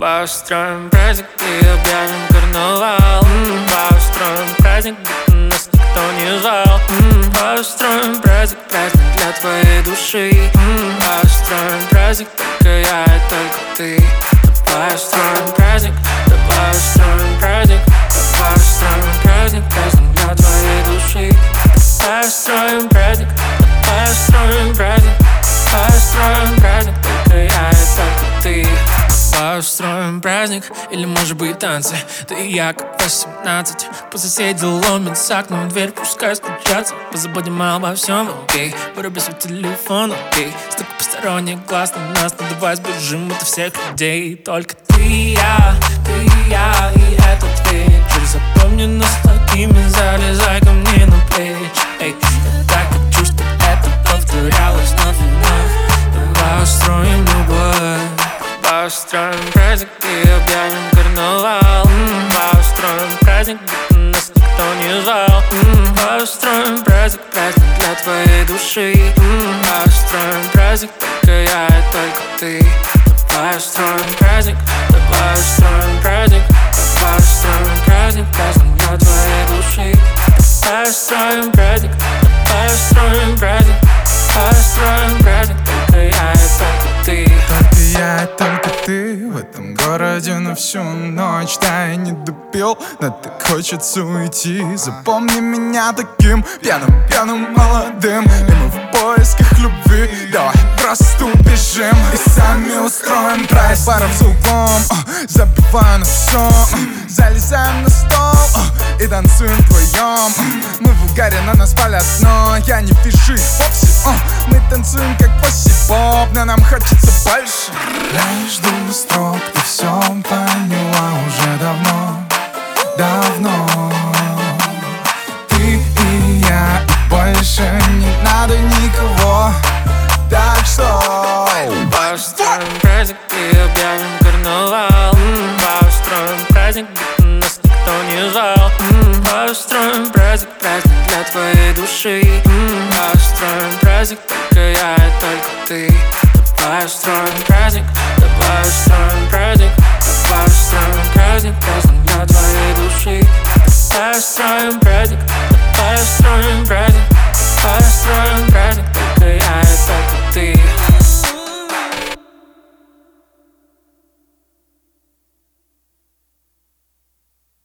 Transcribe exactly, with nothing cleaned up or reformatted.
Давай устроим праздник и объявим карнавал. Давай устроим праздник, будто нас никто не звал. Давай устроим праздник, праздник для твоей души. Давай устроим праздник, только я и только ты. Давай устроим праздник, давай устроим праздник. Давай устроим праздник, праздник для твоей души. Давай устроим праздник, давай устроим праздник. Давай устроим праздник, только я и только ты. Давай устроим праздник, или может быть танцы. Ты и я как восемнадцать. По соседи ломятся окном в дверь, пускай стучатся. Позабудем обо всем, окей. Выруби свой телефон, окей. Столько посторонних глаз на нас, ну давай сбежим от всех людей. Только ты и я, ты и я, и этот вечер. Запомни нас такими, залезай ко мне на плечи. Эй, я так хочу, чтобы это повторялось вновь и вновь. Давай устроим любовь. Давай устроим праздник и объявим карнавал. Давай устроим праздник, будто нас никто не звал. Давай устроим праздник, праздник для твоей души. Давай устроим праздник, только я и только ты. Давай устроим праздник, давай устроим праздник. Давай устроим праздник, праздник для твоей души. Давай устроим праздник, давай устроим праздник. Давай устроим праздник, только я и только ты. Только я и только ты в этом городе на всю ночь. Да, я не допил, но так хочется уйти. Запомни меня таким пьяным, пьяным, молодым. И мы в поисках любви. Давай просто убежим и сами устроим прайс. Паром за углом, забивая на все. Залезаем на стол и танцуем вдвоем. Мы в угаре, на нас палят, но я не вижу их вовсе. Мы танцуем как поси-поп, но нам хочется больше. Я жду строк, ты все поняла уже давно, давно. Ты и я, и больше не надо никого. Так что давай устроим праздник и объявим карнавал. Давай устроим праздник, будто нас никто не звал. Давай устроим праздник, праздник для твоей души. Давай устроим праздник, только я и только ты. Давай устроим праздник, давай устроим праздник. Давай устроим